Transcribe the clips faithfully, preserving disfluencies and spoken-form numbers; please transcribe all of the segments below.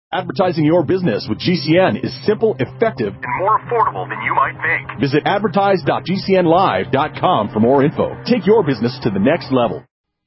Advertising your business with G C N is simple, effective, and more affordable than you might think. Visit advertise dot g c n live dot com for more info. Take your business to the next level.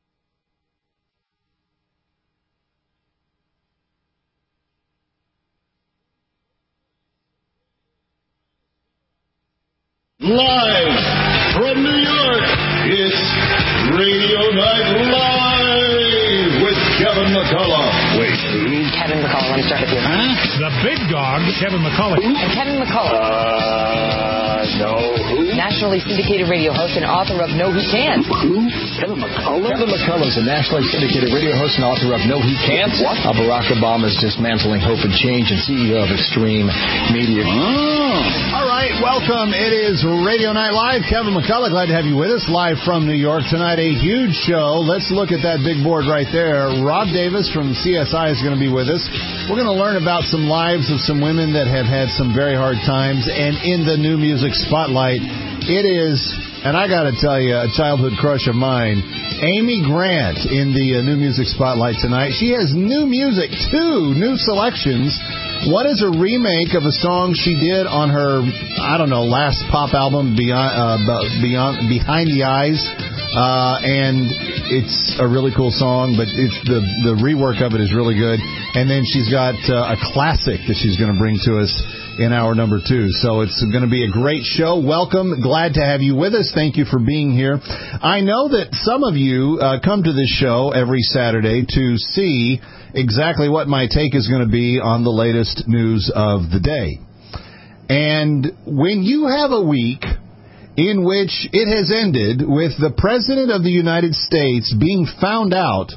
Live from New York, it's Radio Night Live with Kevin McCullough. Wait, who? Kevin McCullough, let me start with you. Huh? The big dog, Kevin McCullough. And Kevin McCullough. Uh, no, who? Nationally syndicated radio host and author of Know Who Can't. Who? Kevin McCullough? Kevin McCullough is a nationally syndicated radio host and author of Know Who Can't. What? Uh, Barack Obama's dismantling hope and change and C E O of Extreme Media. Oh. All right, welcome. It is Radio Night Live. Kevin McCullough, glad to have you with us live from New York tonight. A huge show. Let's look at that big board right there. Rob Davis from C S I is going to be with us. We're going to learn about some lives of some women that have had some very hard times. And in the new music spotlight, it is, and I got to tell you, a childhood crush of mine, Amy Grant in the uh, new music spotlight tonight. She has new music, two new selections. One is a remake of a song she did on her, I don't know, last pop album, Beyond, uh, Beyond Behind the Eyes. Uh, and it's a really cool song, but it's the, the rework of it is really good. And then she's got uh, a classic that she's going to bring to us in hour number two. So it's going to be a great show. Welcome. Glad to have you with us. Thank you for being here. I know that some of you uh, come to this show every Saturday to see exactly what my take is going to be on the latest news of the day. And when you have a week in which it has ended with the President of the United States being found out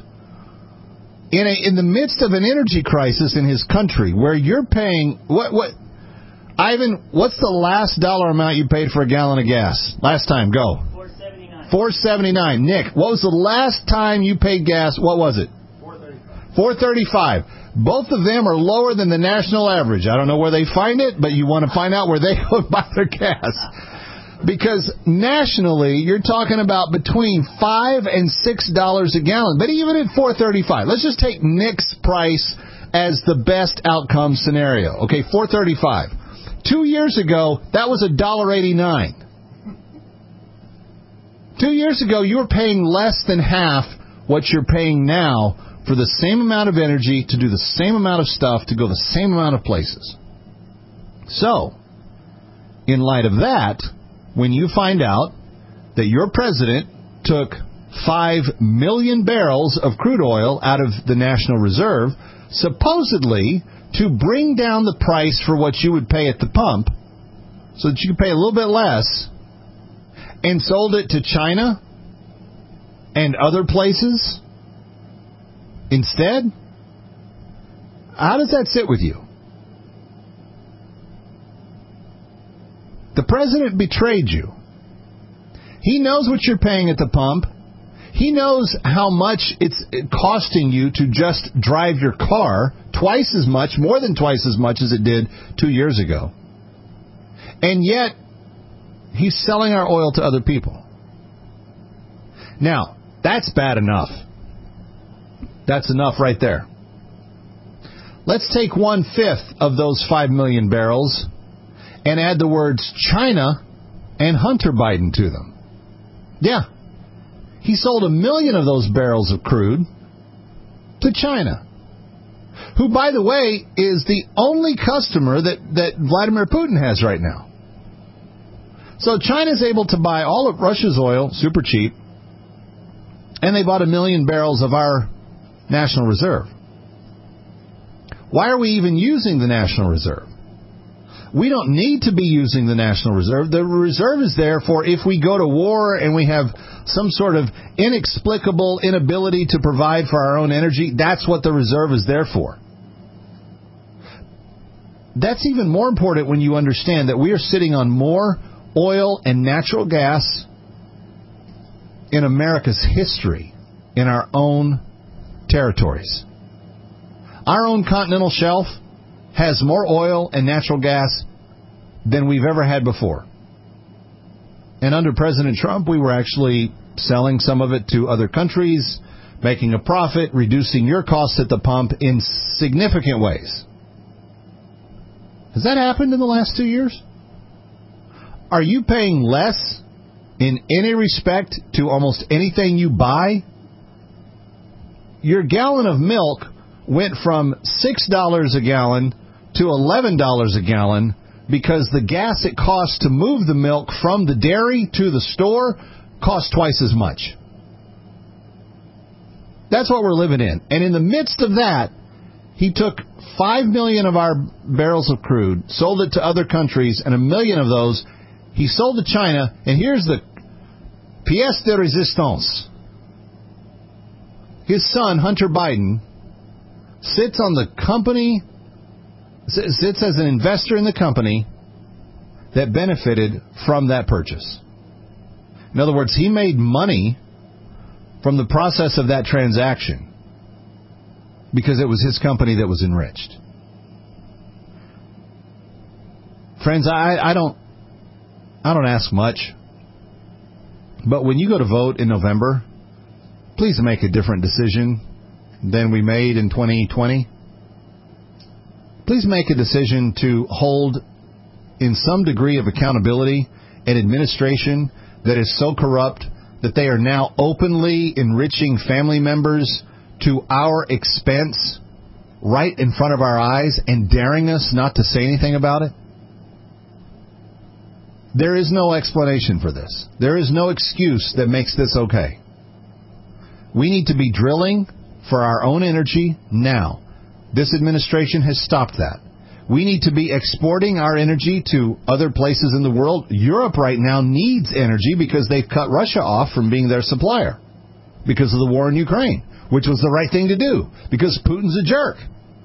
in a, in the midst of an energy crisis in his country, where you're paying what what Ivan, what's the last dollar amount you paid for a gallon of gas last time? Go. four seventy-nine. four seventy-nine. Nick, what was the last time you paid gas? What was it? four thirty-five. four thirty-five. Both of them are lower than the national average. I don't know where they find it, but you want to find out where they go buy their gas. Because nationally, you're talking about between five and six dollars a gallon. But even at four thirty-five, let's just take Nick's price as the best outcome scenario. Okay, four thirty-five. Two years ago, that was a dollar eighty-nine. Two years ago, you were paying less than half what you're paying now for the same amount of energy, to do the same amount of stuff, to go the same amount of places. So, in light of that, when you find out that your president took five million barrels of crude oil out of the National Reserve, supposedly to bring down the price for what you would pay at the pump, so that you could pay a little bit less, and sold it to China and other places instead, how does that sit with you? The president betrayed you. He knows what you're paying at the pump. He knows how much it's costing you to just drive your car, twice as much, more than twice as much as it did two years ago. And yet, he's selling our oil to other people. Now, that's bad enough. That's enough right there. Let's take one-fifth of those five million barrels and add the words China and Hunter Biden to them. Yeah. He sold a million of those barrels of crude to China, who, by the way, is the only customer that, that Vladimir Putin has right now. So China's able to buy all of Russia's oil super cheap, and they bought a million barrels of our National Reserve. Why are we even using the National Reserve? We don't need to be using the National Reserve. The reserve is there for if we go to war and we have some sort of inexplicable inability to provide for our own energy. That's what the reserve is there for. That's even more important when you understand that we are sitting on more oil and natural gas in America's history, in our own territories. Our own continental shelf has more oil and natural gas than we've ever had before. And under President Trump, we were actually selling some of it to other countries, making a profit, reducing your costs at the pump in significant ways. Has that happened in the last two years? Are you paying less in any respect to almost anything you buy? Your gallon of milk went from six dollars a gallon to eleven dollars a gallon because the gas it costs to move the milk from the dairy to the store costs twice as much. That's what we're living in. And in the midst of that, he took five million of our barrels of crude, sold it to other countries, and a million of those he sold to China. And here's the pièce de résistance. His son, Hunter Biden, sits on the company, sits as an investor in the company that benefited from that purchase. In other words, he made money from the process of that transaction because it was his company that was enriched. Friends, I, I don't I don't ask much, but when you go to vote in November, please make a different decision than we made in twenty twenty. Please make a decision to hold in some degree of accountability an administration that is so corrupt that they are now openly enriching family members to our expense right in front of our eyes and daring us not to say anything about it. There is no explanation for this. There is no excuse that makes this okay. We need to be drilling for our own energy now. This administration has stopped that. We need to be exporting our energy to other places in the world. Europe right now needs energy because they've cut Russia off from being their supplier because of the war in Ukraine, which was the right thing to do because Putin's a jerk.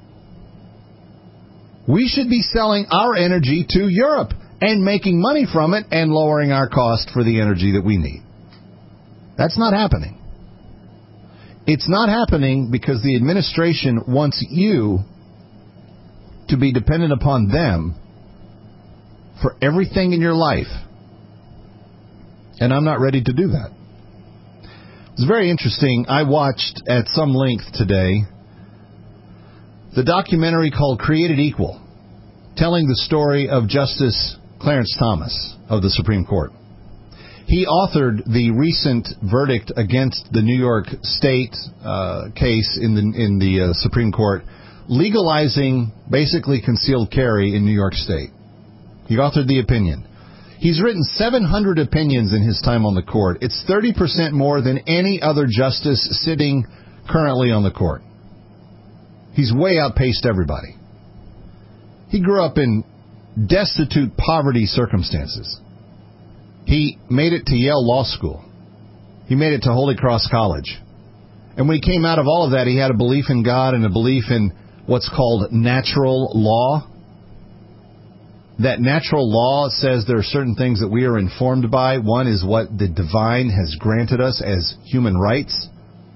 We should be selling our energy to Europe and making money from it and lowering our cost for the energy that we need. That's not happening. It's not happening because the administration wants you to be dependent upon them for everything in your life. And I'm not ready to do that. It's very interesting. I watched at some length today the documentary called Created Equal, telling the story of Justice Clarence Thomas of the Supreme Court. He authored the recent verdict against the New York State uh, case in the in the uh, Supreme Court, legalizing basically concealed carry in New York State. He authored the opinion. He's written seven hundred opinions in his time on the court. It's thirty percent more than any other justice sitting currently on the court. He's way outpaced everybody. He grew up in destitute poverty circumstances. He made it to Yale Law School. He made it to Holy Cross College. And when he came out of all of that, he had a belief in God and a belief in what's called natural law. That natural law says there are certain things that we are informed by. One is what the divine has granted us as human rights.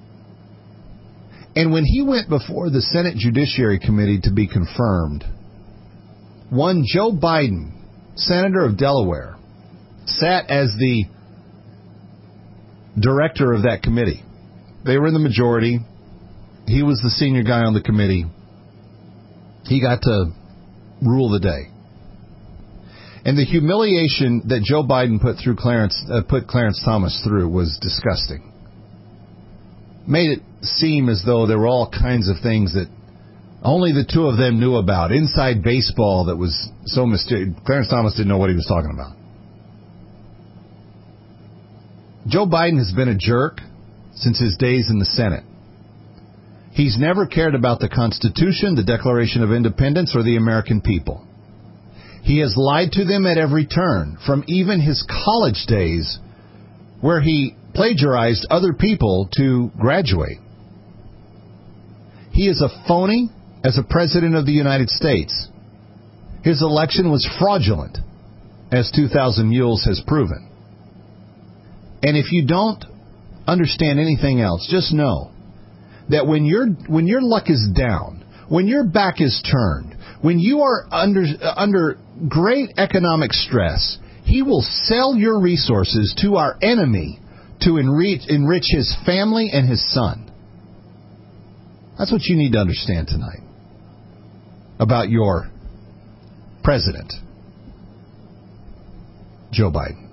And when he went before the Senate Judiciary Committee to be confirmed, one Joe Biden, Senator of Delaware, sat as the director of that committee. They were in the majority. He was the senior guy on the committee. He got to rule the day. And the humiliation that Joe Biden put through Clarence, uh, put Clarence Thomas through was disgusting. Made it seem as though there were all kinds of things that only the two of them knew about. Inside baseball that was so mysterious. Clarence Thomas didn't know what he was talking about. Joe Biden has been a jerk since his days in the Senate. He's never cared about the Constitution, the Declaration of Independence, or the American people. He has lied to them at every turn, from even his college days, where he plagiarized other people to graduate. He is a phony as a president of the United States. His election was fraudulent, as two thousand Mules has proven. And if you don't understand anything else, just know that when your when your luck is down, when your back is turned, when you are under under great economic stress, he will sell your resources to our enemy to enrich, enrich his family and his son. That's what you need to understand tonight about your president, Joe Biden.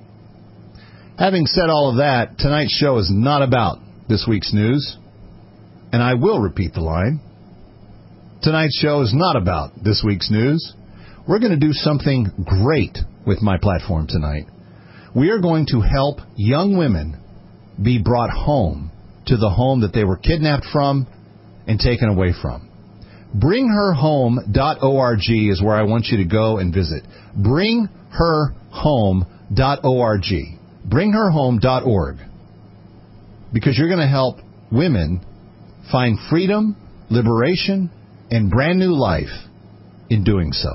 Having said all of that, tonight's show is not about this week's news, and I will repeat the line. Tonight's show is not about this week's news. We're going to do something great with my platform tonight. We are going to help young women be brought home to the home that they were kidnapped from and taken away from. bring her home dot org is where I want you to go and visit. bring her home dot org. bring her home dot org. Because you're going to help women find freedom, liberation, and brand new life in doing so.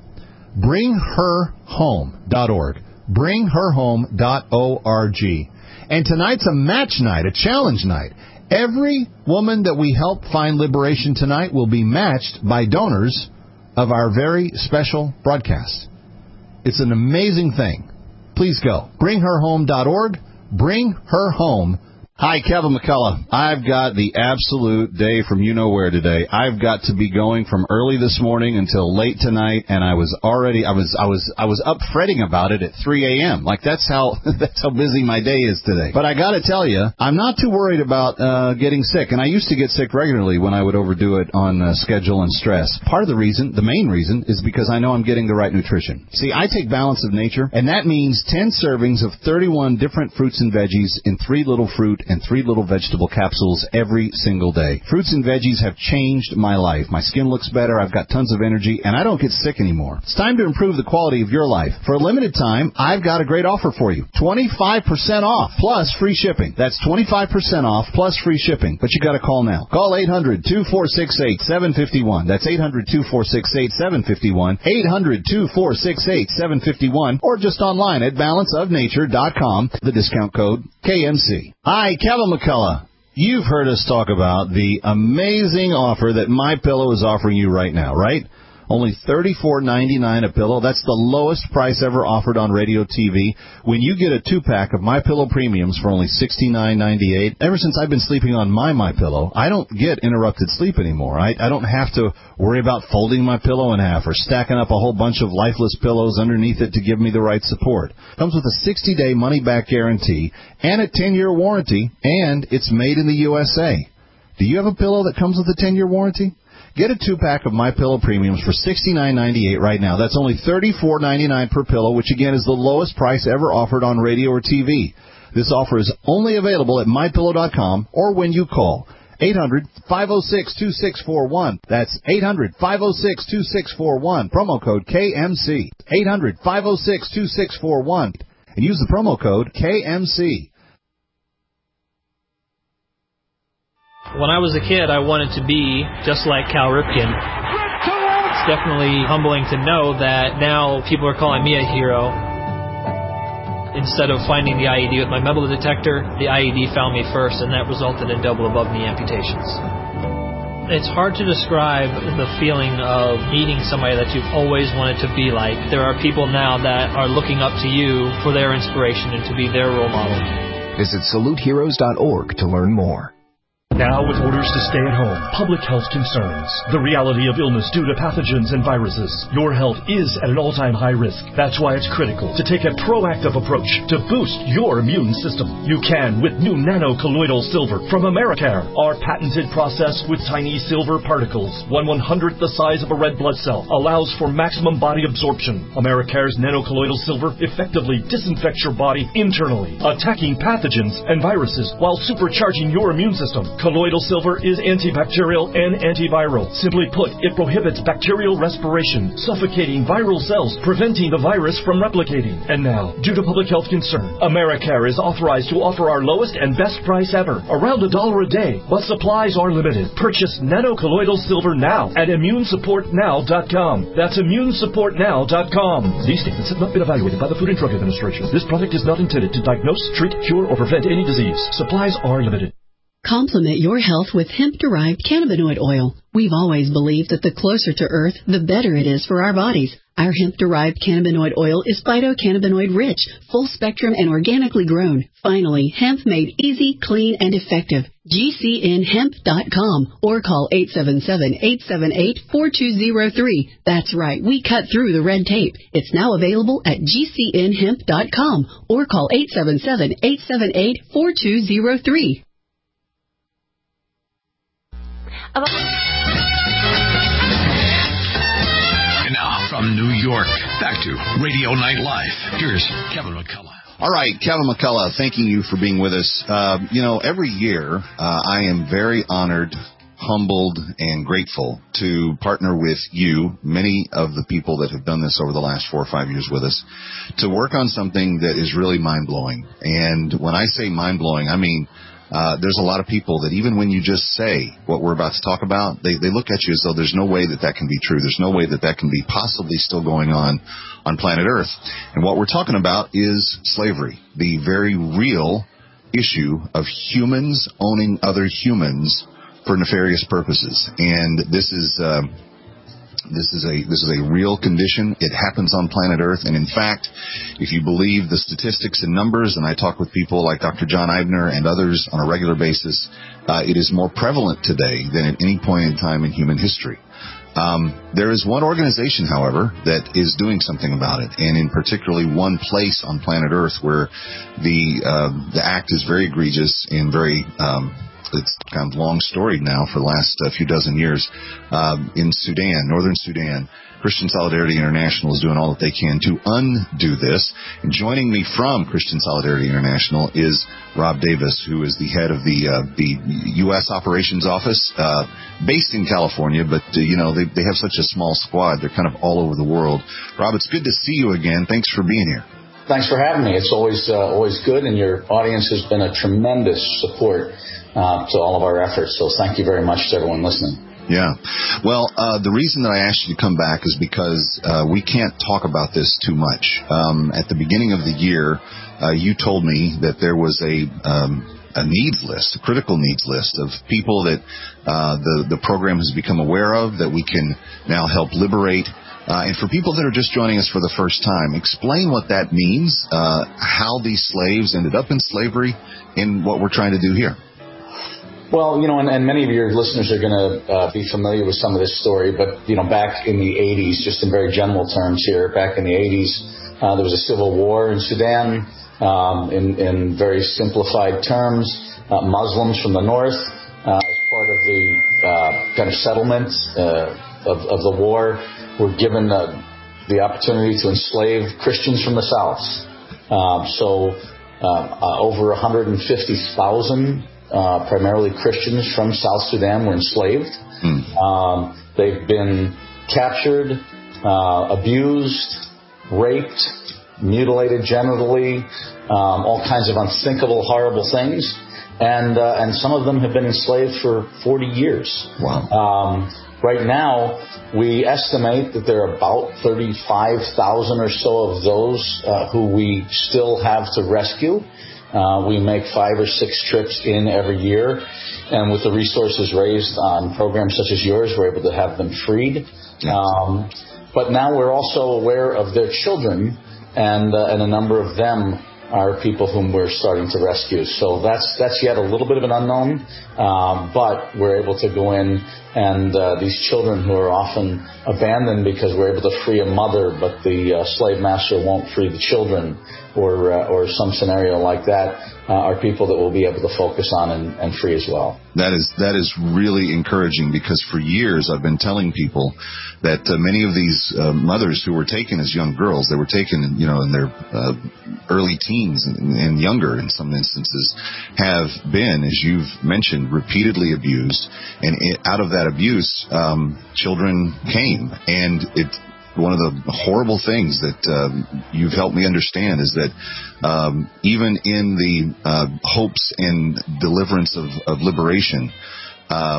bring her home dot org. bring her home dot org. And tonight's a match night, a challenge night. Every woman that we help find liberation tonight will be matched by donors of our very special broadcast. It's an amazing thing. Please go. bring her home dot org. Bring her home. Hi, Kevin McCullough. I've got the absolute day from you-know-where today. I've got to be going from early this morning until late tonight, and I was already, I was, I was, I was up fretting about it at three a.m. Like, that's how, that's how busy my day is today. But I gotta tell you, I'm not too worried about, uh, getting sick, and I used to get sick regularly when I would overdo it on uh, schedule and stress. Part of the reason, the main reason, is because I know I'm getting the right nutrition. See, I take Balance of Nature, and that means ten servings of thirty-one different fruits and veggies in three little fruit and three little vegetable capsules every single day. Fruits and veggies have changed my life. My skin looks better, I've got tons of energy, and I don't get sick anymore. It's time to improve the quality of your life. For a limited time, I've got a great offer for you. twenty-five percent off plus free shipping. That's twenty-five percent off plus free shipping. But you got to call now. Call eight hundred, two four six eight, seven five one. That's eight hundred, two four six eight, seven five one. eight hundred, two four six eight, seven five one. Or just online at balance of nature dot com. The discount code K M C. Hi, Kevin McCullough. You've heard us talk about the amazing offer that MyPillow is offering you right now, right? Only thirty-four ninety-nine a pillow. That's the lowest price ever offered on radio T V. When you get a two-pack of MyPillow Premiums for only sixty-nine ninety-eight, ever since I've been sleeping on my MyPillow, I don't get interrupted sleep anymore. I, I don't have to worry about folding my pillow in half or stacking up a whole bunch of lifeless pillows underneath it to give me the right support. It comes with a sixty-day money-back guarantee and a ten-year warranty, and it's made in the U S A. Do you have a pillow that comes with a ten-year warranty? Get a two-pack of MyPillow Premiums for sixty-nine ninety-eight right now. That's only thirty-four ninety-nine per pillow, which, again, is the lowest price ever offered on radio or T V. This offer is only available at my pillow dot com or when you call eight hundred, five oh six, two six four one. That's eight hundred, five oh six, two six four one. Promo code K M C. eight hundred, five oh six, two six four one. And use the promo code K M C. When I was a kid, I wanted to be just like Cal Ripken. It's definitely humbling to know that now people are calling me a hero. Instead of finding the I E D with my metal detector, the I E D found me first, and that resulted in double above knee amputations. It's hard to describe the feeling of meeting somebody that you've always wanted to be like. There are people now that are looking up to you for their inspiration and to be their role model. Visit salute heroes dot org to learn more. Now with orders to stay at home, public health concerns, the reality of illness due to pathogens and viruses, your health is at an all-time high risk. That's why it's critical to take a proactive approach to boost your immune system. You can with new nano-colloidal silver from Americare. Our patented process with tiny silver particles, one one-hundredth the size of a red blood cell, allows for maximum body absorption. Americare's nano-colloidal silver effectively disinfects your body internally, attacking pathogens and viruses while supercharging your immune system. Colloidal silver is antibacterial and antiviral. Simply put, it prohibits bacterial respiration, suffocating viral cells, preventing the virus from replicating. And now, due to public health concern, Americare is authorized to offer our lowest and best price ever, around a dollar a day, but supplies are limited. Purchase nano-colloidal silver now at immune support now dot com. That's immune support now dot com. These statements have not been evaluated by the Food and Drug Administration. This product is not intended to diagnose, treat, cure, or prevent any disease. Supplies are limited. Complement your health with hemp-derived cannabinoid oil. We've always believed that the closer to Earth, the better it is for our bodies. Our hemp-derived cannabinoid oil is phytocannabinoid rich, full spectrum, and organically grown. Finally, hemp made easy, clean, and effective. G C N hemp dot com or call eight seven seven, eight seven eight, four two zero three. That's right, we cut through the red tape. It's now available at G C N hemp dot com or call eight seven seven, eight seven eight, four two zero three. And now, from New York, back to Radio Night Live. Here's Kevin McCullough. All right, Kevin McCullough, thanking you for being with us. Uh, you know, every year uh, I am very honored, humbled, and grateful to partner with you, many of the people that have done this over the last four or five years with us, to work on something that is really mind-blowing. And when I say mind-blowing, I mean Uh, there's a lot of people that even when you just say what we're about to talk about, they, they look at you as though there's no way that that can be true. There's no way that that can be possibly still going on on planet Earth. And what we're talking about is slavery, the very real issue of humans owning other humans for nefarious purposes. And this is uh, This is a this is a real condition. It happens on planet Earth, and in fact, if you believe the statistics and numbers, and I talk with people like Doctor John Eibner and others on a regular basis, uh, it is more prevalent today than at any point in time in human history. Um, there is one organization, however, that is doing something about it, and in particularly one place on planet Earth where the uh, the act is very egregious and very um, it's kind of long storied now for the last uh, few dozen years. Um, in Sudan, northern Sudan, Christian Solidarity International is doing all that they can to undo this. And joining me from Christian Solidarity International is Rob Davis, who is the head of the uh, the U S Operations Office, uh, based in California, but uh, you know they they have such a small squad; they're kind of all over the world. Rob, it's good to see you again. Thanks for being here. Thanks for having me. It's always uh, always good, and your audience has been a tremendous support Uh, to all of our efforts. So thank you very much to everyone listening. Yeah. Well, uh, the reason that I asked you to come back is because uh, we can't talk about this too much. Um, at the beginning of the year, uh, you told me that there was a um, a needs list, a critical needs list of people that uh, the, the program has become aware of, that we can now help liberate. Uh, and for people that are just joining us for the first time, explain what that means, uh, how these slaves ended up in slavery, and what we're trying to do here. Well, you know, and, and many of your listeners are going to uh, be familiar with some of this story, but, you know, back in the eighties, just in very general terms here, back in the eighties, uh, there was a civil war in Sudan. Um, in, in very simplified terms, uh, Muslims from the north, uh, as part of the uh, kind of settlement uh, of, of the war, were given uh, the opportunity to enslave Christians from the south. Uh, so uh, uh, over one hundred fifty thousand Uh, primarily Christians from South Sudan were enslaved. Mm. Um, they've been captured, uh, abused, raped, mutilated genitally, um, all kinds of unthinkable, horrible things. And uh, and some of them have been enslaved for forty years. Wow. Um, right now, we estimate that there are about thirty-five thousand or so of those uh, who we still have to rescue. Uh, we make five or six trips in every year, and with the resources raised on programs such as yours, we're able to have them freed. Um, but now we're also aware of their children, and uh, and a number of them are people whom we're starting to rescue. So that's that's yet a little bit of an unknown, um, but we're able to go in, and uh, these children who are often abandoned because we're able to free a mother, but the uh, slave master won't free the children, or uh, or some scenario like that, uh, are people that we'll be able to focus on and, and free as well. That is that is really encouraging, because for years I've been telling people that uh, many of these uh, mothers who were taken as young girls, they were taken, you know, in their uh, early teens and, and younger in some instances, have been, as you've mentioned, repeatedly abused, and it, out of that abuse, um, children came, and it. One of the horrible things that um, you've helped me understand is that um, even in the uh, hopes and deliverance of, of liberation, um,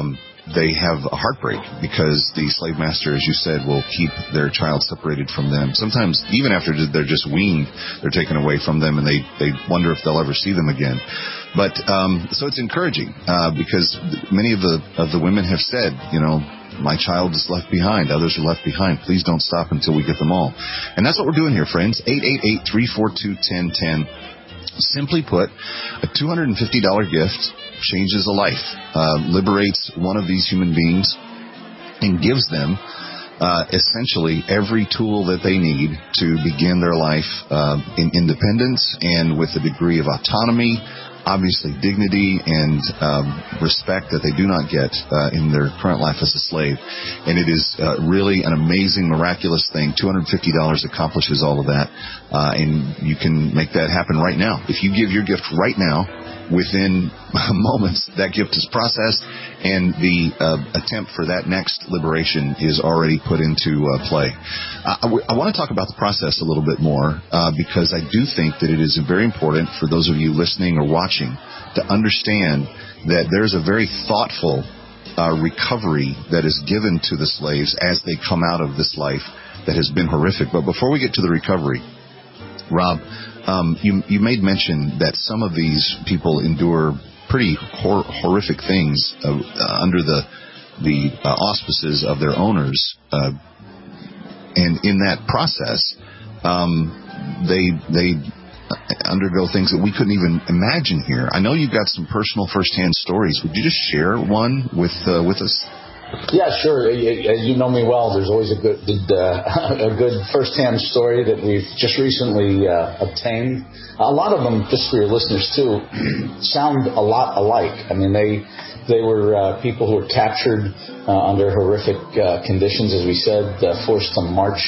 they have a heartbreak because the slave master, as you said, will keep their child separated from them. Sometimes, even after they're just weaned, they're taken away from them, and they, they wonder if they'll ever see them again. But um, so it's encouraging uh, because many of the of the women have said, you know, my child is left behind. Others are left behind. Please don't stop until we get them all. And that's what we're doing here, friends. eight eight eight, three four two, one zero one zero. Simply put, a two hundred fifty dollars gift changes a life, uh, liberates one of these human beings, and gives them uh, essentially every tool that they need to begin their life uh, in independence and with a degree of autonomy, obviously dignity and um, respect that they do not get uh, in their current life as a slave. And it is uh, really an amazing, miraculous thing. two hundred fifty dollars accomplishes all of that, uh, and you can make that happen right now. If you give your gift right now, within moments, that gift is processed, and the uh, attempt for that next liberation is already put into uh, play. Uh, I, w- I want to talk about the process a little bit more uh, because I do think that it is very important for those of you listening or watching to understand that there's a very thoughtful uh, recovery that is given to the slaves as they come out of this life that has been horrific. But before we get to the recovery, Rob, Um, you, you made mention that some of these people endure pretty hor- horrific things uh, uh, under the the uh, auspices of their owners, uh, and in that process, um, they they undergo things that we couldn't even imagine here. I know you've got some personal firsthand stories. Would you just share one with uh, with us? Yeah, sure. As you know me well, there's always a good uh, a good first-hand story that we've just recently uh, obtained. A lot of them, just for your listeners too, sound a lot alike. I mean, they they were uh, people who were captured uh, under horrific uh, conditions, as we said, uh, forced to march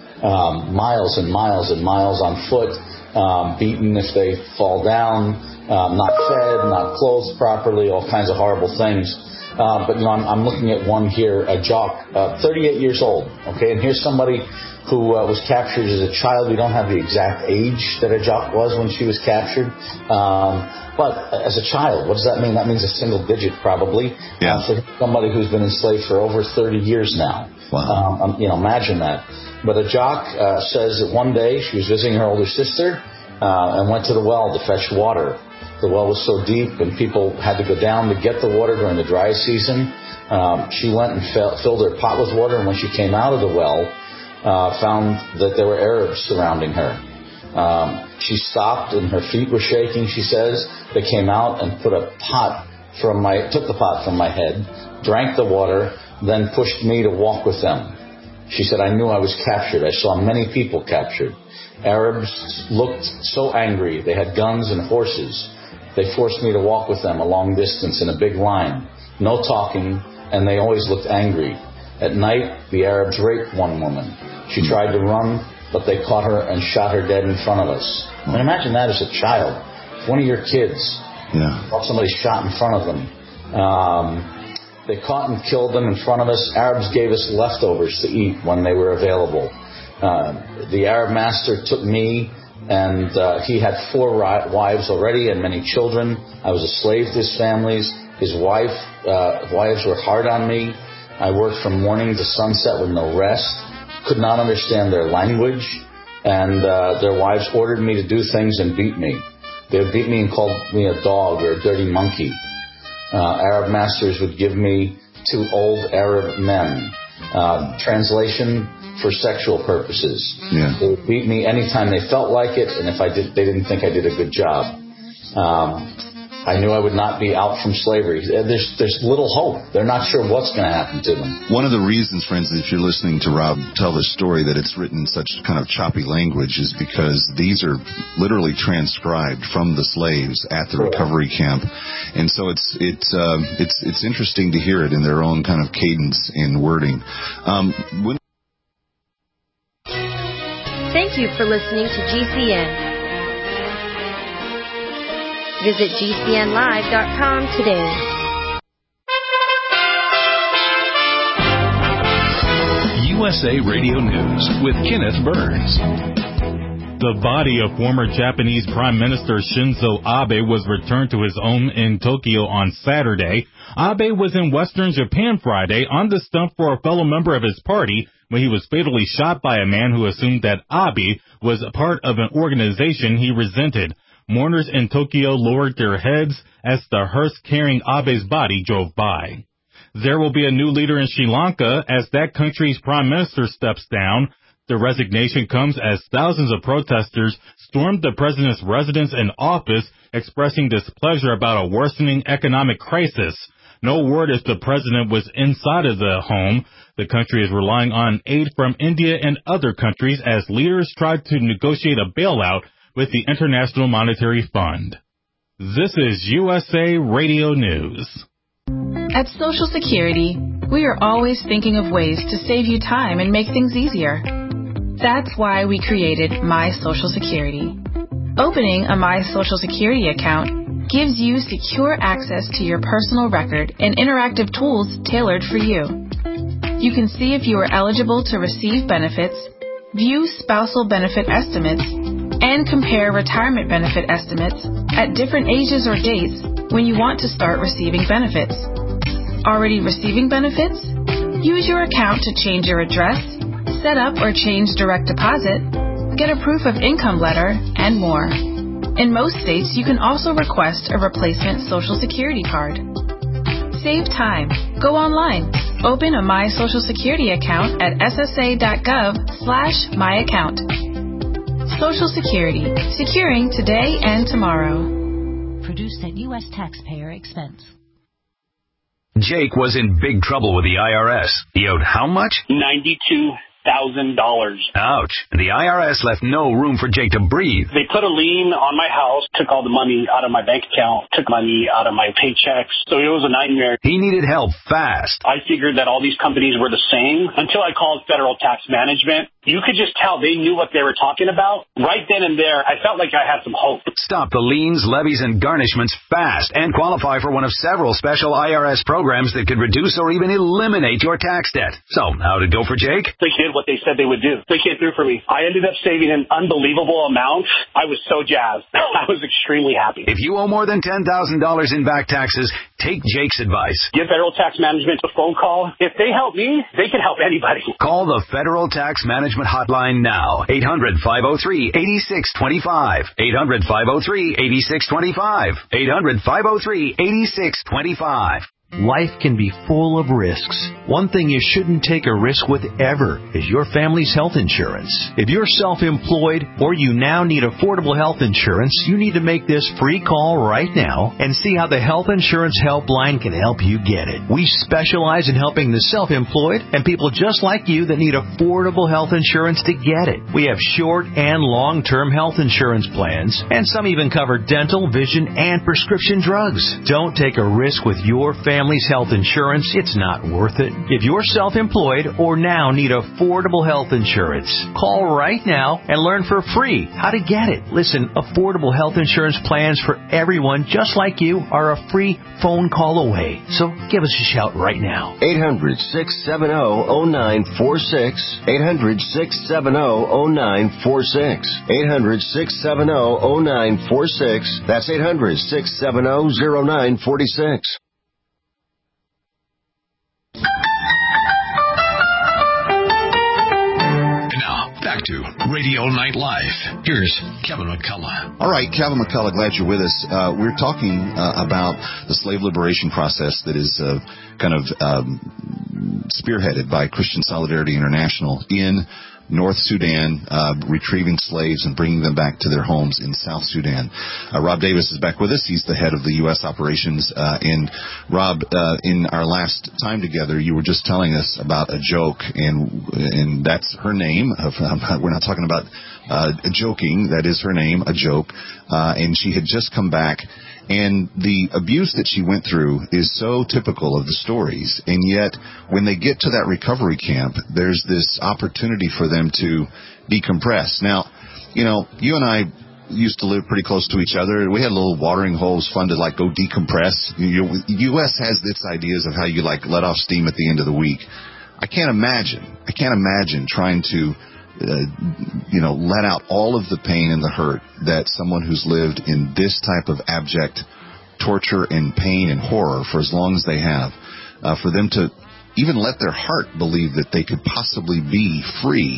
um, miles and miles and miles on foot, um, beaten if they fall down, um, not fed, not clothed properly, all kinds of horrible things. Uh, but, you know, I'm, I'm looking at one here, a jock, uh, thirty-eight years old, okay? And here's somebody who uh, was captured as a child. We don't have the exact age that a jock was when she was captured. Um, but as a child, what does that mean? That means a single digit, probably. Yeah. Uh, for somebody who's been enslaved for over thirty years now. Wow. Um, you know, imagine that. But a jock uh, says that one day she was visiting her older sister uh, and went to the well to fetch water. The well was so deep, and people had to go down to get the water during the dry season. Um, she went and fill, filled her pot with water, and when she came out of the well, uh, found that there were Arabs surrounding her. Um, she stopped, and her feet were shaking, she says. They came out and put a pot from my, took the pot from my head, drank the water, then pushed me to walk with them. She said, I knew I was captured. I saw many people captured. Arabs looked so angry. They had guns and horses. They forced me to walk with them a long distance in a big line. No talking, and they always looked angry. At night, the Arabs raped one woman. She tried to run, but they caught her and shot her dead in front of us. And imagine that as a child. One of your kids. Yeah. Somebody shot in front of them. Um, they caught and killed them in front of us. Arabs gave us leftovers to eat when they were available. Uh, the Arab master took me, and uh, he had four ri- wives already and many children. I was a slave to his families. His wife, uh, wives were hard on me. I worked from morning to sunset with no rest. Could not understand their language. And uh, their wives ordered me to do things and beat me. They would beat me and called me a dog or a dirty monkey. Uh, Arab masters would give me to old Arab men. Uh, translation, for sexual purposes. Yeah. They would beat me anytime they felt like it, and if I did, they didn't think I did a good job. Um, I knew I would not be out from slavery. There's there's little hope. They're not sure what's going to happen to them. One of the reasons, friends, if you're listening to Rob tell this story, that it's written in such kind of choppy language is because these are literally transcribed from the slaves at the recovery camp, and so it's it's um, it's it's interesting to hear it in their own kind of cadence and wording. Um, when Thank you for listening to G C N. Visit G C N live dot com today. U S A Radio News with Kenneth Burns. The body of former Japanese Prime Minister Shinzo Abe was returned to his home in Tokyo on Saturday. Abe was in western Japan Friday on the stump for a fellow member of his party when he was fatally shot by a man who assumed that Abe was a part of an organization he resented. Mourners in Tokyo lowered their heads as the hearse carrying Abe's body drove by. There will be a new leader in Sri Lanka as that country's prime minister steps down. The resignation comes as thousands of protesters stormed the president's residence and office, expressing displeasure about a worsening economic crisis. No word if the president was inside of the home. The country is relying on aid from India and other countries as leaders try to negotiate a bailout with the International Monetary Fund. This is U S A Radio News. At Social Security, we are always thinking of ways to save you time and make things easier. That's why we created My Social Security. Opening a My Social Security account gives you secure access to your personal record and interactive tools tailored for you. You can see if you are eligible to receive benefits, view spousal benefit estimates, and compare retirement benefit estimates at different ages or dates when you want to start receiving benefits. Already receiving benefits? Use your account to change your address, set up or change direct deposit, get a proof of income letter, and more. In most states, you can also request a replacement Social Security card. Save time. Go online. Open a My Social Security account at ssa.gov slash myaccount. Social Security. Securing today and tomorrow. Produced at U S taxpayer expense. Jake was in big trouble with the I R S. He owed how much? ninety-two thousand dollars. Ouch. And the I R S left no room for Jake to breathe. They put a lien on my house, took all the money out of my bank account, took money out of my paychecks. So it was a nightmare. He needed help fast. I figured that all these companies were the same until I called Federal Tax Management. You could just tell they knew what they were talking about. Right then and there, I felt like I had some hope. Stop the liens, levies, and garnishments fast and qualify for one of several special I R S programs that could reduce or even eliminate your tax debt. So, how'd it go for Jake? They did what they said they would do. They came through for me. I ended up saving an unbelievable amount. I was so jazzed. I was extremely happy. If you owe more than ten thousand dollars in back taxes, take Jake's advice. Give Federal Tax Management a phone call. If they help me, they can help anybody. Call the Federal Tax Management Hotline now. eight hundred, five oh three, eight six two five. eight hundred, five oh three, eight six two five. eight hundred, five oh three, eight six two five. Life can be full of risks. One thing you shouldn't take a risk with ever is your family's health insurance. If you're self-employed or you now need affordable health insurance, you need to make this free call right now and see how the Health Insurance Helpline can help you get it. We specialize in helping the self-employed and people just like you that need affordable health insurance to get it. We have short and long-term health insurance plans, and some even cover dental, vision, and prescription drugs. Don't take a risk with your family. Family's health insurance, it's not worth it. If you're self-employed or now need affordable health insurance, call right now and learn for free how to get it. Listen, affordable health insurance plans for everyone just like you are a free phone call away. So give us a shout right now. eight hundred, six seven zero, zero nine four six. eight hundred, six seven zero, zero nine four six. eight hundred, six seven zero, zero nine four six. That's eight hundred, six seven zero, zero nine four six. Back to Radio Night Live. Here's Kevin McCullough. All right, Kevin McCullough, glad you're with us. Uh, we're talking uh, about the slave liberation process that is uh, kind of um, spearheaded by Christian Solidarity International in North Sudan, uh, retrieving slaves and bringing them back to their homes in South Sudan. Uh, Rob Davis is back with us. He's the head of the U S operations. Uh, and Rob, uh, in our last time together, you were just telling us about a joke, and and that's her name. We're not talking about uh, joking. That is her name, a joke. Uh, and she had just come back. And the abuse that she went through is so typical of the stories. And yet, when they get to that recovery camp, there's this opportunity for them to decompress. Now, you know, you and I used to live pretty close to each other. We had little watering holes, fun to, like, go decompress. You, U S has its ideas of how you, like, let off steam at the end of the week. I can't imagine. I can't imagine trying to uh, you know, let out all of the pain and the hurt that someone who's lived in this type of abject torture and pain and horror for as long as they have, uh, for them to even let their heart believe that they could possibly be free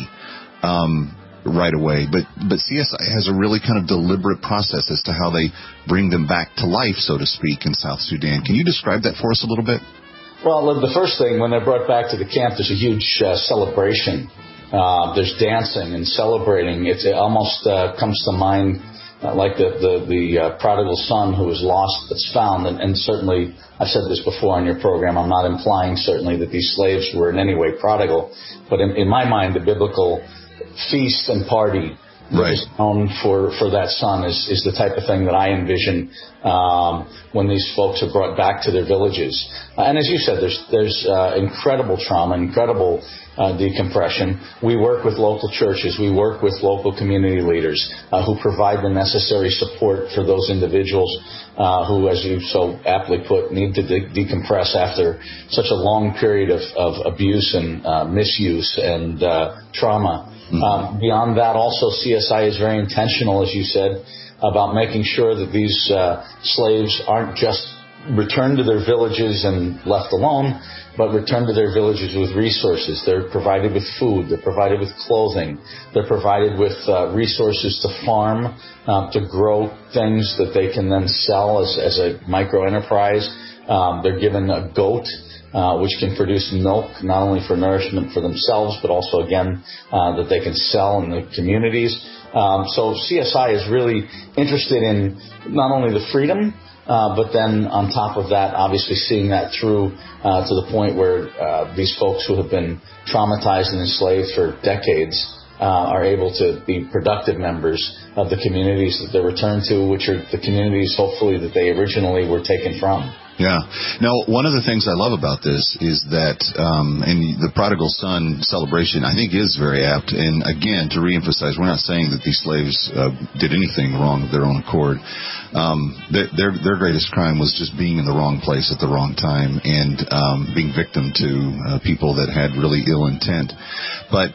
um, right away. But but C S I has a really kind of deliberate process as to how they bring them back to life, so to speak, in South Sudan. Can you describe that for us a little bit? Well, the first thing, when they're brought back to the camp, there's a huge uh, celebration. Uh, there's dancing and celebrating. It's, it almost uh, comes to mind uh, like the the, the uh, prodigal son who was lost but's found. And, and certainly, I've said this before on your program, I'm not implying certainly that these slaves were in any way prodigal. But in, in my mind, the biblical feast and party that is known for, for that son is, is the type of thing that I envision um, when these folks are brought back to their villages. Uh, and as you said, there's there's uh, incredible trauma, incredible uh, decompression. We work with local churches. We work with local community leaders uh, who provide the necessary support for those individuals uh, who, as you so aptly put, need to de- decompress after such a long period of, of abuse and uh, misuse and uh, trauma. Mm-hmm. Um, beyond that, also, C S I is very intentional, as you said, about making sure that these uh, slaves aren't just returned to their villages and left alone, but returned to their villages with resources. They're provided with food. They're provided with clothing. They're provided with uh, resources to farm, uh, to grow things that they can then sell as, as a micro-enterprise. Um, they're given a goat, Uh, which can produce milk, not only for nourishment for themselves, but also, again, uh, that they can sell in the communities. Um, so C S I is really interested in not only the freedom, uh, but then on top of that, obviously seeing that through uh, to the point where uh, these folks who have been traumatized and enslaved for decades uh, are able to be productive members of the communities that they return to, which are the communities, hopefully, that they originally were taken from. Yeah. Now, one of the things I love about this is that, um, and the prodigal son celebration, I think, is very apt. And again, to reemphasize, we're not saying that these slaves uh, did anything wrong of their own accord. Um, their, their their greatest crime was just being in the wrong place at the wrong time and um, being victim to uh, people that had really ill intent. But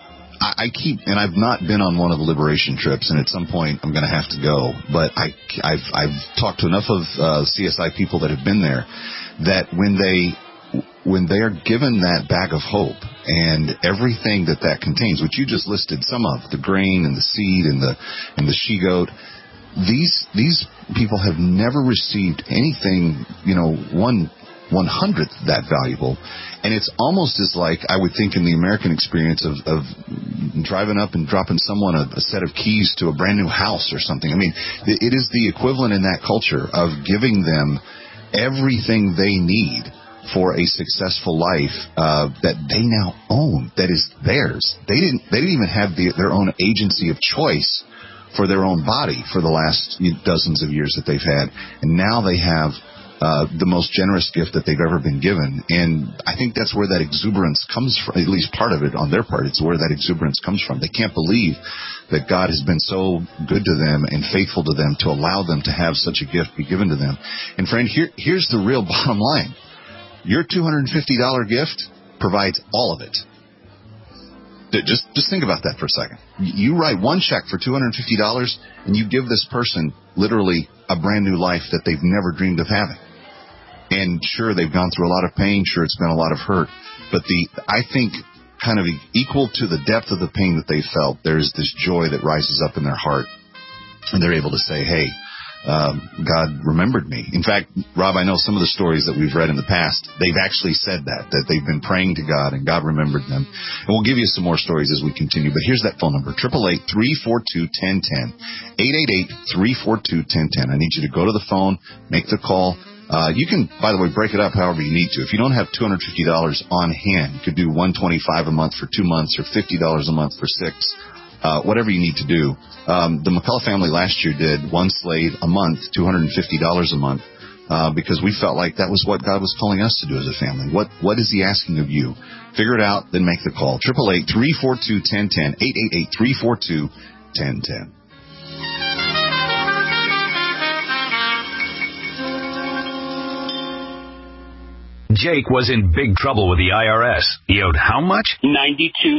I keep, and I've not been on one of the liberation trips, and at some point I'm going to have to go. But I, I've, I've talked to enough of uh, C S I people that have been there that when they, when they are given that bag of hope and everything that that contains, which you just listed some of, the grain and the seed and the and the she-goat, these these people have never received anything, you know, one one hundredth that valuable. And it's almost as like, I would think, in the American experience of, of driving up and dropping someone a, a set of keys to a brand new house or something. I mean, it is the equivalent in that culture of giving them everything they need for a successful life uh, that they now own, that is theirs. They didn't. They didn't even have the, their own agency of choice for their own body for the last dozens of years that they've had, and now they have Uh, the most generous gift that they've ever been given. And I think that's where that exuberance comes from, at least part of it on their part. It's where that exuberance comes from. They can't believe that God has been so good to them and faithful to them to allow them to have such a gift be given to them. And friend, here, here's the real bottom line. Your two hundred fifty dollars gift provides all of it. Just, just think about that for a second. You write one check for two hundred fifty dollars and you give this person literally a brand new life that they've never dreamed of having. And sure, they've gone through a lot of pain. Sure, it's been a lot of hurt. But the, I think, kind of equal to the depth of the pain that they felt, there's this joy that rises up in their heart. And they're able to say, hey, um, God remembered me. In fact, Rob, I know some of the stories that we've read in the past, they've actually said that, that they've been praying to God and God remembered them. And we'll give you some more stories as we continue. But here's that phone number, eight eight eight, three four two, one zero one zero, eight eight eight, three four two, one zero one zero. I need you to go to the phone, make the call. Uh, you can, by the way, break it up however you need to. If you don't have two hundred fifty dollars on hand, you could do one hundred twenty-five dollars a month for two months or fifty dollars a month for six, uh, whatever you need to do. Um, the McCullough family last year did one slave a month, two hundred fifty dollars a month, uh, because we felt like that was what God was calling us to do as a family. What, what is He asking of you? Figure it out, then make the call. eight eight eight, three four two, one zero one zero, eight eight eight, three four two, one zero one zero. Jake was in big trouble with the I R S. He owed how much? ninety-two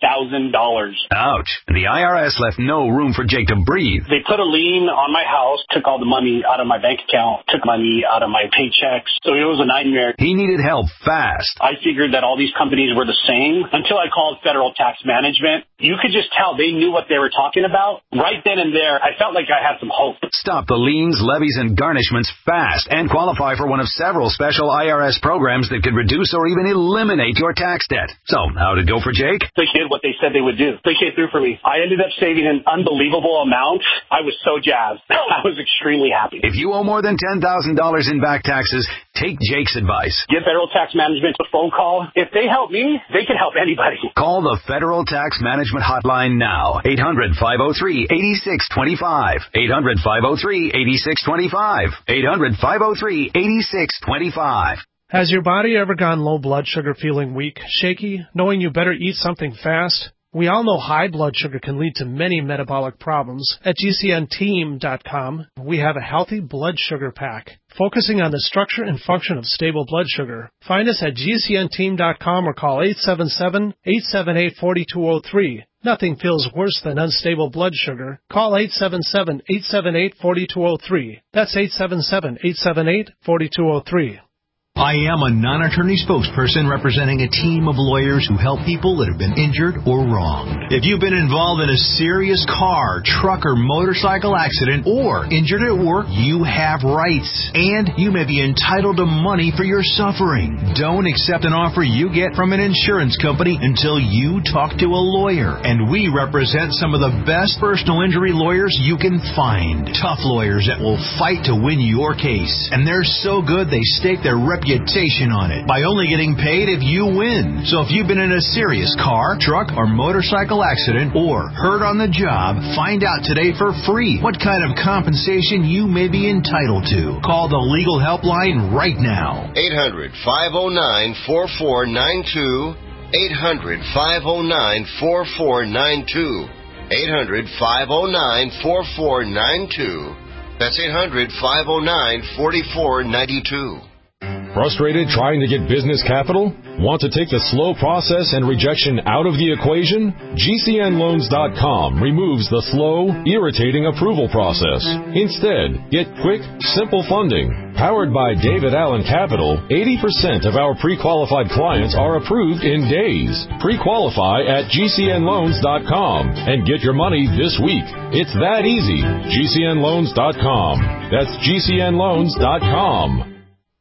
thousand dollars. Ouch. The I R S left no room for Jake to breathe. They put a lien on my house, took all the money out of my bank account, took money out of my paychecks. So it was a nightmare. He needed help fast. I figured that all these companies were the same until I called Federal Tax Management. You could just tell they knew what they were talking about. Right then and there, I felt like I had some hope. Stop the liens, levies, and garnishments fast and qualify for one of several special I R S programs that could reduce or even eliminate your tax debt. So, how'd it go for Jake? They did what they said they would do. They came through for me. I ended up saving an unbelievable amount. I was so jazzed. I was extremely happy. If you owe more than ten thousand dollars in back taxes, take Jake's advice. Give Federal Tax Management a phone call. If they help me, they can help anybody. Call the Federal Tax Management Hotline now. eight hundred, five oh three, eight six two five. eight hundred, five oh three, eight six two five. eight hundred, five oh three, eight six two five. Has your body ever gone low blood sugar, feeling weak, shaky, knowing you better eat something fast? We all know high blood sugar can lead to many metabolic problems. At G C N team dot com, we have a healthy blood sugar pack, focusing on the structure and function of stable blood sugar. Find us at G C N team dot com or call eight seven seven, eight seven eight, four two zero three. Nothing feels worse than unstable blood sugar. Call eight seven seven, eight seven eight, four two zero three. That's eight seven seven, eight seven eight, four two zero three. I am a non-attorney spokesperson representing a team of lawyers who help people that have been injured or wronged. If you've been involved in a serious car, truck, or motorcycle accident or injured at work, you have rights, and you may be entitled to money for your suffering. Don't accept an offer you get from an insurance company until you talk to a lawyer, and we represent some of the best personal injury lawyers you can find. Tough lawyers that will fight to win your case, and they're so good they stake their reputation reputation on it by only getting paid if you win. So if you've been in a serious car, truck, or motorcycle accident or hurt on the job, find out today for free what kind of compensation you may be entitled to. Call the legal helpline right now. eight hundred, five oh nine, four four nine two. eight hundred, five oh nine, four four nine two. eight hundred, five oh nine, four four nine two. That's eight hundred, five oh nine, four four nine two. Frustrated trying to get business capital? Want to take the slow process and rejection out of the equation? G C N loans dot com removes the slow, irritating approval process. Instead, get quick, simple funding. Powered by David Allen Capital, eighty percent of our pre-qualified clients are approved in days. Pre-qualify at G C N loans dot com and get your money this week. It's that easy. G C N loans dot com. That's G C N loans dot com.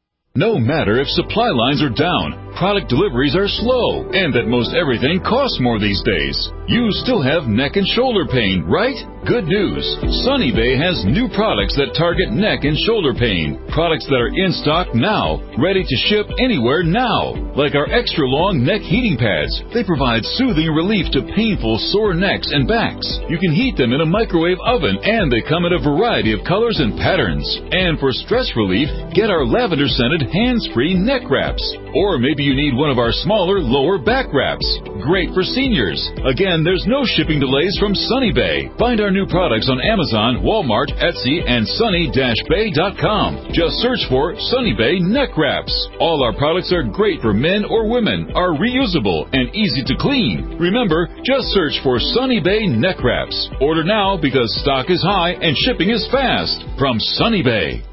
No matter if supply lines are down, product deliveries are slow, and that most everything costs more these days, you still have neck and shoulder pain, right? Good news. Sunny Bay has new products that target neck and shoulder pain. Products that are in stock now, ready to ship anywhere now. Like our extra long neck heating pads. They provide soothing relief to painful sore necks and backs. You can heat them in a microwave oven, and they come in a variety of colors and patterns. And for stress relief, get our lavender scented hands-free neck wraps. Or maybe you need one of our smaller lower back wraps. Great for seniors. Again, there's no shipping delays from Sunny Bay. Find our new products on Amazon, Walmart, Etsy, and sunny dash bay dot com. Just search for Sunny Bay Neck Wraps. All our products are great for men or women, are reusable, and easy to clean. Remember, just search for Sunny Bay Neck Wraps. Order now because stock is high and shipping is fast. From Sunny Bay.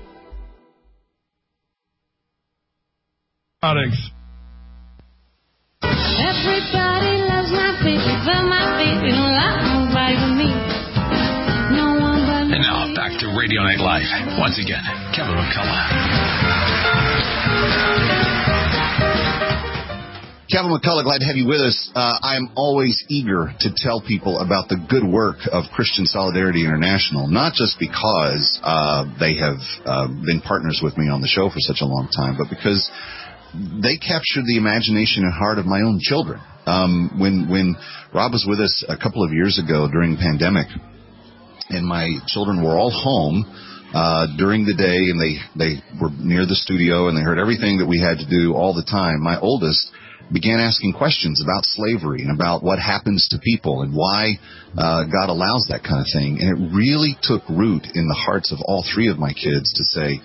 Products. Everybody loves my baby, but my baby don't like nobody but me. No one but me. And now back to Radio Night Live. Once again, Kevin McCullough. Kevin McCullough, glad to have you with us. Uh, I am always eager to tell people about the good work of Christian Solidarity International, not just because uh, they have uh, been partners with me on the show for such a long time, but because they captured the imagination and heart of my own children. Um, when when Rob was with us a couple of years ago during the pandemic, and my children were all home uh, during the day, and they, they were near the studio, and they heard everything that we had to do all the time, my oldest began asking questions about slavery and about what happens to people and why uh, God allows that kind of thing. And it really took root in the hearts of all three of my kids to say,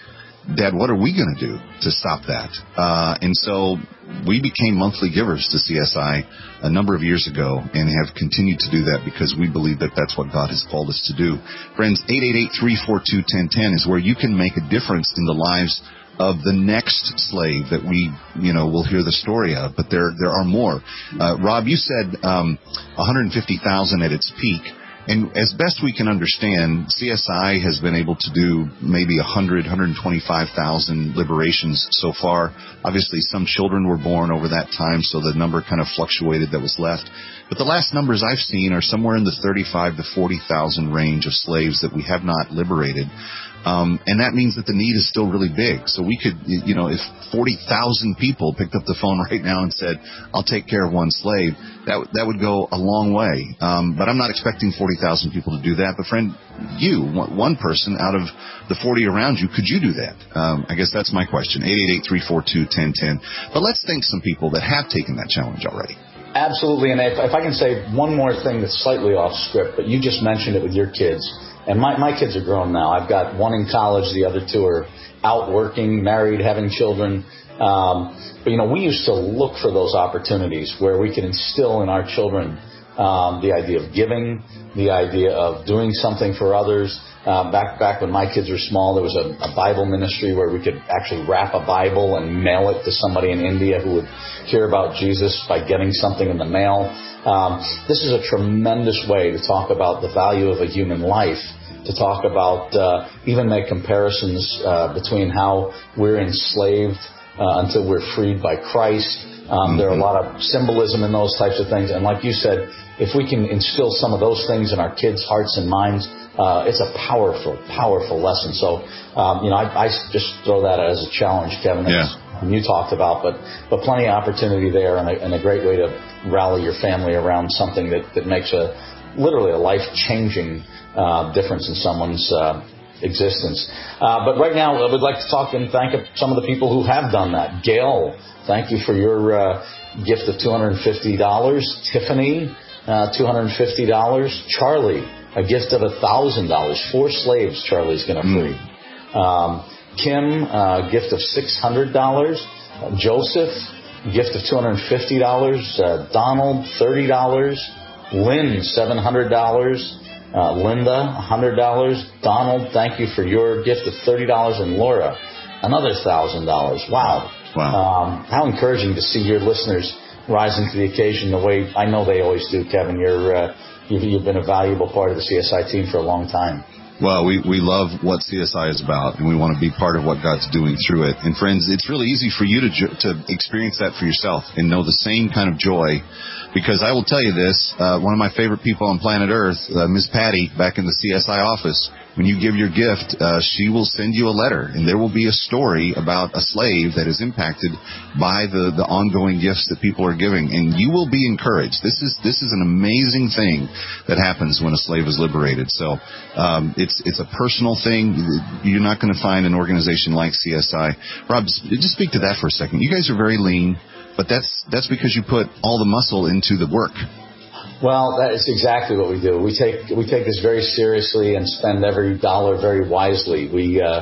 Dad, what are we going to do to stop that? Uh, and so we became monthly givers to C S I a number of years ago and have continued to do that because we believe that that's what God has called us to do. Friends, eight eight eight, three four two, one zero one zero is where you can make a difference in the lives of the next slave that we, you know, will hear the story of. But there there are more. Uh, Rob, you said um, one hundred fifty thousand at its peak. And as best we can understand, C S I has been able to do maybe one hundred, one hundred twenty-five thousand liberations so far. Obviously, some children were born over that time, so the number kind of fluctuated that was left. But the last numbers I've seen are somewhere in the thirty-five to forty thousand range of slaves that we have not liberated. Um, and that means that the need is still really big. So we could, you know, if forty thousand people picked up the phone right now and said, I'll take care of one slave, that that would go a long way. Um, but I'm not expecting forty thousand people to do that. But friend, you, one person out of the forty around you, could you do that? Um, I guess that's my question. eight eight eight, three four two, one zero one zero. But let's thank some people that have taken that challenge already. Absolutely. And if, if I can say one more thing that's slightly off script, but you just mentioned it with your kids. And my, my kids are grown now. I've got one in college. The other two are out working, married, having children. Um, but, you know, we used to look for those opportunities where we could instill in our children um, the idea of giving, the idea of doing something for others. Uh, back back when my kids were small, there was a, a Bible ministry where we could actually wrap a Bible and mail it to somebody in India who would hear about Jesus by getting something in the mail. Um, this is a tremendous way to talk about the value of a human life, to talk about uh, even make comparisons uh, between how we're enslaved uh, until we're freed by Christ. Um, mm-hmm. There are a lot of symbolism in those types of things. And like you said, if we can instill some of those things in our kids' hearts and minds, uh, it's a powerful, powerful lesson. So, um, you know, I, I just throw that as a challenge, Kevin. Yeah. You talked about, but but plenty of opportunity there, and a, and a great way to rally your family around something that, that makes a literally a life-changing uh, difference in someone's uh, existence. Uh, but right now, I would like to talk and thank some of the people who have done that. Gail, thank you for your uh, gift of two hundred fifty dollars. Tiffany, uh, two hundred fifty dollars. Charlie, a gift of one thousand dollars. Four slaves Charlie's going to free. Mm. Um, Kim, uh, gift of six hundred dollars. Uh, Joseph, gift of two hundred fifty dollars. Uh, Donald, thirty dollars. Lynn, seven hundred dollars. Uh, Linda, one hundred dollars. Donald, thank you for your gift of thirty dollars. And Laura, another one thousand dollars. Wow. Wow. Um, how encouraging to see your listeners rising to the occasion the way I know they always do, Kevin. You're, uh, you've, you've been a valuable part of the C S I team for a long time. Well, we, we love what C S I is about, and we want to be part of what God's doing through it. And friends, it's really easy for you to to experience that for yourself and know the same kind of joy. Because I will tell you this, uh, one of my favorite people on planet Earth, uh, Miss Patty, back in the C S I office, when you give your gift, uh, she will send you a letter, and there will be a story about a slave that is impacted by the, the ongoing gifts that people are giving, and you will be encouraged. This is this is an amazing thing that happens when a slave is liberated. So um, it's it's a personal thing. You're not going to find an organization like C S I. Rob, just speak to that for a second. You guys are very lean, but that's that's because you put all the muscle into the work. Well, that is exactly what we do. We take we take this very seriously and spend every dollar very wisely. We uh,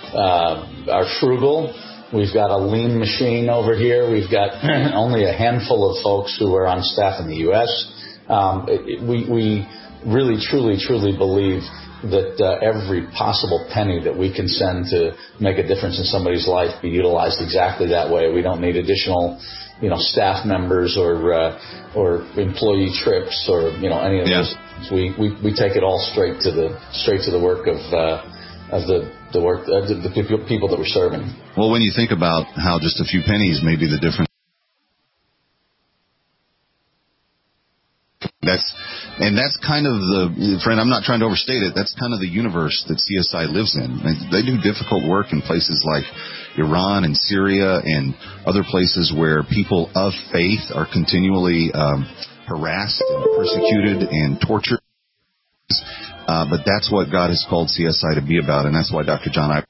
uh, are frugal. We've got a lean machine over here. We've got only a handful of folks who are on staff in the U S Um, it, it, we, we really, truly, truly believe that uh, every possible penny that we can send to make a difference in somebody's life be utilized exactly that way. We don't need additional, you know, staff members or uh, or employee trips or, you know, any of yeah. those. We, we we take it all straight to the straight to the work of uh, of the the work uh, the, the people that we're serving. Well, when you think about how just a few pennies may be the difference. That's and that's kind of the friend. I'm not trying to overstate it. That's kind of the universe that C S I lives in. They do difficult work in places like Iran and Syria and other places where people of faith are continually um, harassed and persecuted and tortured. Uh, but that's what God has called C S I to be about, and that's why Doctor John I.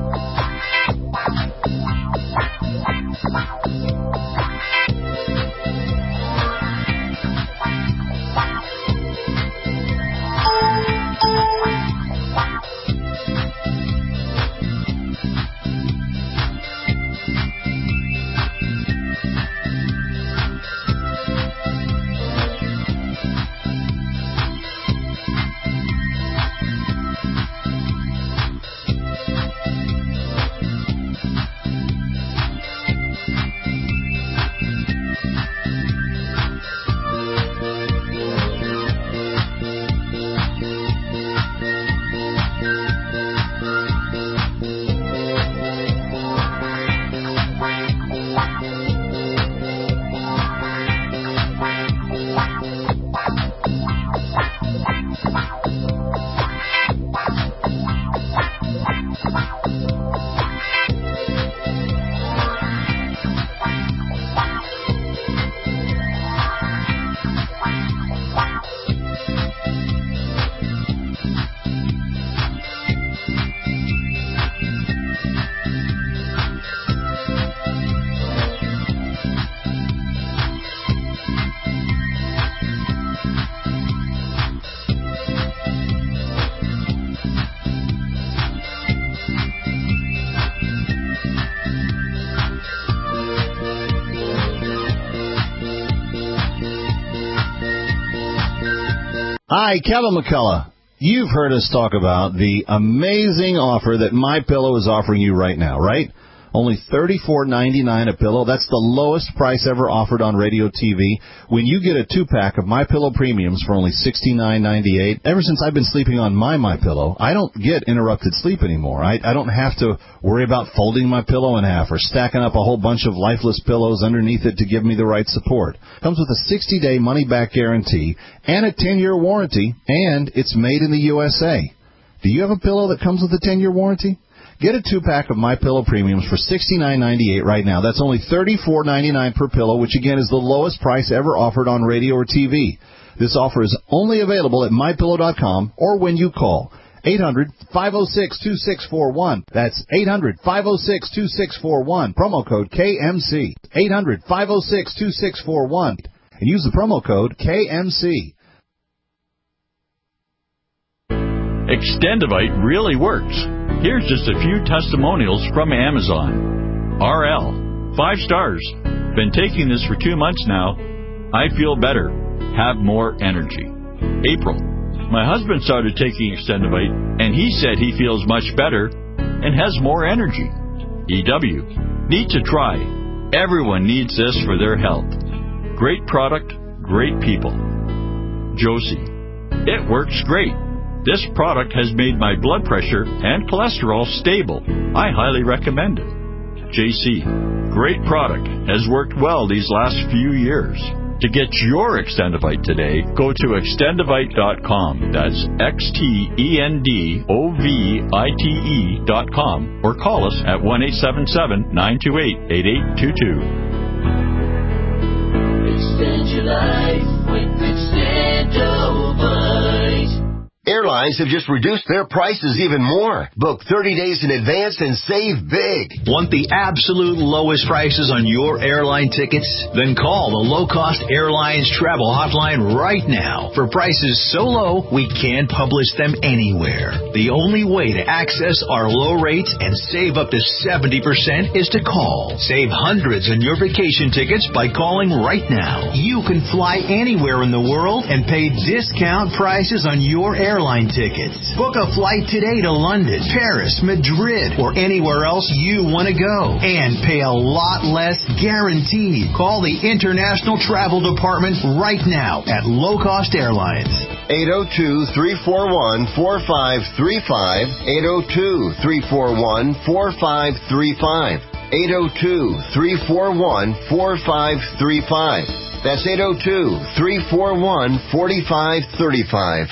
Hi, Kevin McCullough. You've heard us talk about the amazing offer that MyPillow is offering you right now, right? Only thirty-four ninety-nine a pillow. That's the lowest price ever offered on radio T V. When you get a two-pack of MyPillow Premiums for only sixty-nine ninety-eight, ever since I've been sleeping on my MyPillow, I don't get interrupted sleep anymore. I, I don't have to worry about folding my pillow in half or stacking up a whole bunch of lifeless pillows underneath it to give me the right support. Comes with a sixty-day money-back guarantee and a ten-year warranty, and it's made in the U S A. Do you have a pillow that comes with a ten-year warranty? Get a two-pack of MyPillow Premiums for sixty-nine ninety-eight right now. That's only thirty-four ninety-nine per pillow, which, again, is the lowest price ever offered on radio or T V. This offer is only available at my pillow dot com or when you call eight hundred, five oh six, two six four one. That's eight hundred, five oh six, two six four one. Promo code K M C. eight hundred, five oh six, two six four one. And use the promo code K M C. Extendivite really works. Here's just a few testimonials from Amazon. R L, five stars. Been taking this for two months now. I feel better. Have more energy. April, my husband started taking Extendivite, and he said he feels much better and has more energy. E W, need to try. Everyone needs this for their health. Great product, great people. Josie, it works great. This product has made my blood pressure and cholesterol stable. I highly recommend it. J C, great product. Has worked well these last few years. To get your Extendivite today, go to extendivite dot com. That's X T E N D O V I T E dot com. Or call us at one eight seven seven, nine two eight, eight eight two two. Extend your life with Extendivite. Airlines have just reduced their prices even more. Book thirty days in advance and save big. Want the absolute lowest prices on your airline tickets? Then call the Low Cost Airlines Travel Hotline right now. For prices so low, we can't publish them anywhere. The only way to access our low rates and save up to seventy percent is to call. Save hundreds on your vacation tickets by calling right now. You can fly anywhere in the world and pay discount prices on your airline Airline tickets. Book a flight today to London, Paris, Madrid, or anywhere else you want to go. And pay a lot less guaranteed. Call the International Travel Department right now at Low Cost Airlines. eight oh two, three four one, four five three five. eight oh two, three four one, four five three five. eight oh two, three four one, four five three five. That's eight oh two, three four one, four five three five.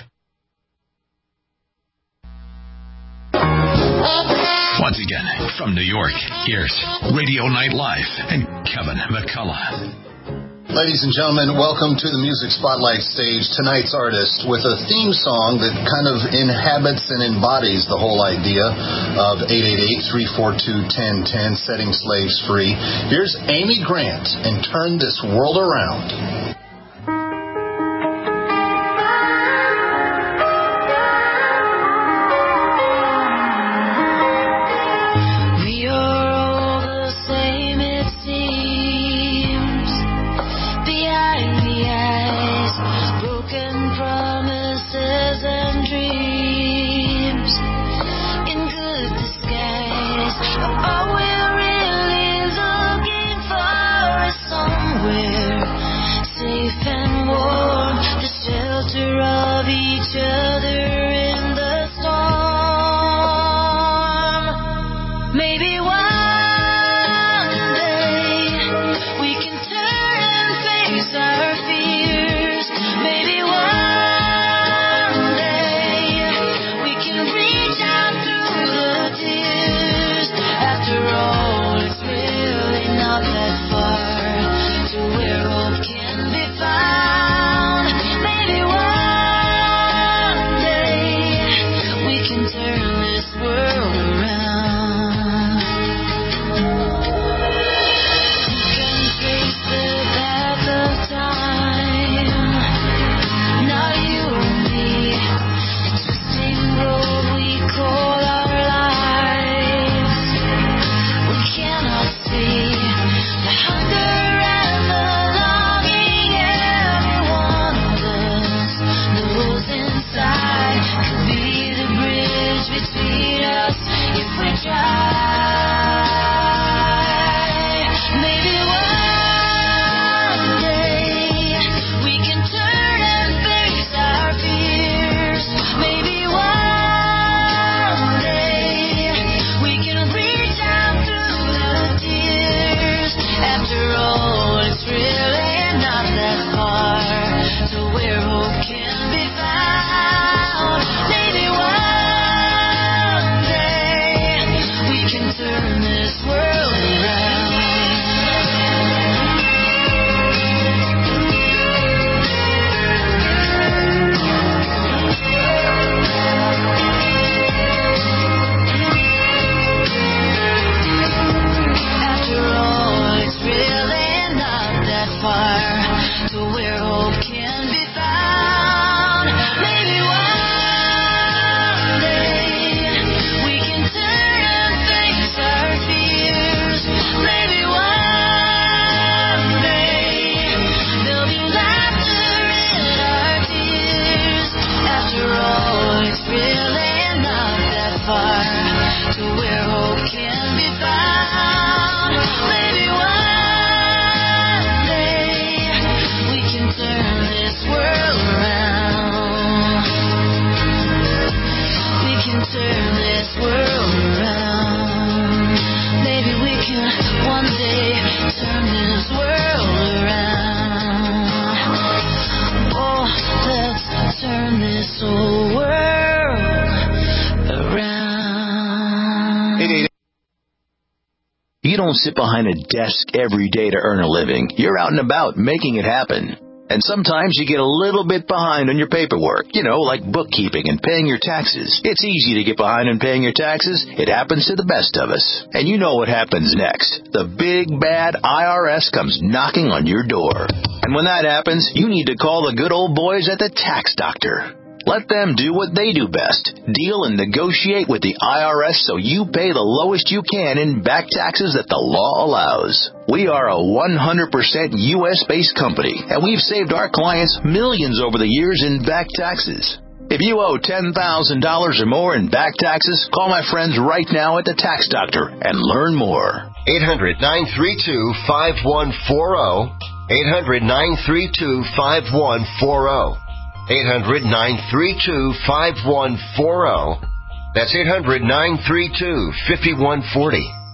Once again, from New York, here's Radio Night Live and Kevin McCullough. Ladies and gentlemen, welcome to the Music Spotlight stage. Tonight's artist with a theme song that kind of inhabits and embodies the whole idea of eight eight eight, three four two, one zero one zero, setting slaves free. Here's Amy Grant and Turn This World Around. You don't sit behind a desk every day to earn a living. You're out and about making it happen. And sometimes you get a little bit behind on your paperwork, you know, like bookkeeping and paying your taxes. It's easy to get behind on paying your taxes. It happens to the best of us. And you know what happens next. The big, bad I R S comes knocking on your door. And when that happens, you need to call the good old boys at the Tax Doctor. Let them do what they do best. Deal and negotiate with the I R S so you pay the lowest you can in back taxes that the law allows. We are a one hundred percent U S-based company, and we've saved our clients millions over the years in back taxes. If you owe ten thousand dollars or more in back taxes, call my friends right now at the Tax Doctor and learn more. eight hundred, nine three two, five one four zero. eight hundred, nine three two, five one four zero. eight hundred, nine three two, five one four zero. That's eight hundred, nine three two, five one four zero.